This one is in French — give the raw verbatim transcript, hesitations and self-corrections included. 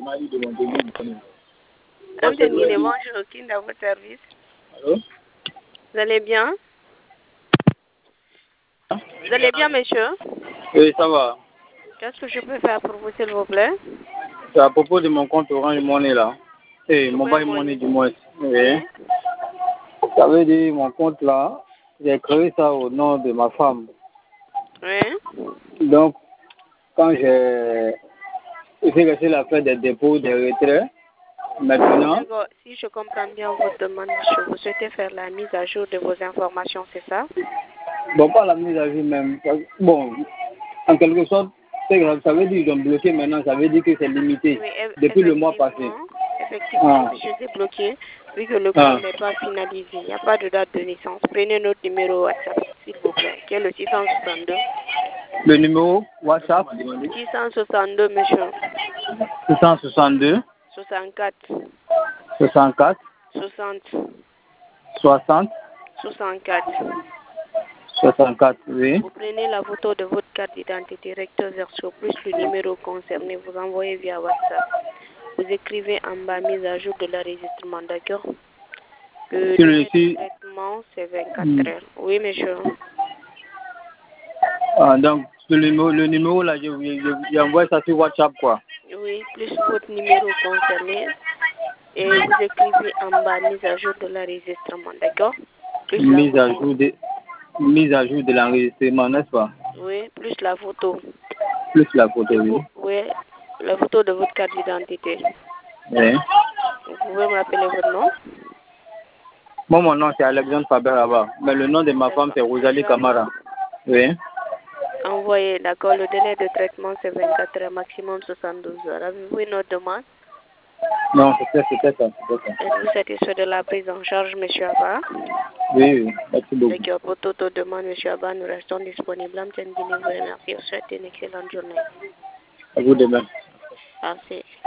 Madame Tenguine, bonjour, qui est dans votre service? Allô? Vous allez bien? Vous allez bien, monsieur? Oui, ça va. Qu'est-ce que je peux faire pour vous, s'il vous plaît? C'est à propos de mon compte Orange Money là. Et hey, Mobile Money du moins. Oui. Ça veut dire mon compte là, j'ai créé ça au nom de ma femme. Oui. Donc, quand j'ai essayé de faire des dépôts, des retraits, maintenant... Si je comprends bien votre demande, monsieur, vous souhaitez faire la mise à jour de vos informations, c'est ça? Bon, pas la mise à jour même. Bon, en quelque sorte, ça veut dire qu'ils ont bloqué maintenant, ça veut dire que c'est limité oui, depuis le mois passé. Effectivement, ah. monsieur, c'est bloqué, vu que le compte ah. n'est pas finalisé. Il n'y a pas de date de naissance. Prenez notre numéro WhatsApp, s'il vous plaît, qui est le six cent soixante-deux. Le numéro WhatsApp six cent soixante-deux, monsieur. six cent soixante-deux. soixante-quatre. soixante-quatre. soixante. soixante. soixante-quatre. soixante-quatre, oui. Vous prenez la photo de votre carte d'identité recto verso plus le numéro concerné, vous envoyez via WhatsApp. Vous écrivez en bas mise à jour de l'enregistrement, d'accord? Le délai de traitement, c'est vingt-quatre hmm. heures. Oui, monsieur. Ah, donc, le numéro, le numéro là, j'envoie ça sur WhatsApp, quoi. Oui, plus votre numéro concerné. Et vous écrivez en bas mise à jour de l'enregistrement, d'accord? Mise à jour de, mise à jour de l'enregistrement, n'est-ce pas? Oui, plus la photo. Plus la photo, oui. Oui, la photo de votre carte d'identité. Oui. Vous pouvez me rappeler votre nom? Moi, mon nom, c'est Alexandre Faber là-bas. Mais le nom de ma femme, c'est Rosalie Camara. Oui. Envoyez, d'accord. Le délai de traitement, c'est vingt-quatre heures, maximum soixante-douze heures. Avez-vous une autre demande? Non, c'était ça, c'était ça. Êtes-vous satisfait de la prise en charge, monsieur Abba? Oui, oui, merci beaucoup. D'accord. Pour toute autre demande, monsieur Abba, nous restons disponibles. Amtien Guinée vous remercie. Je vous souhaite une excellente journée. À vous demain. Merci.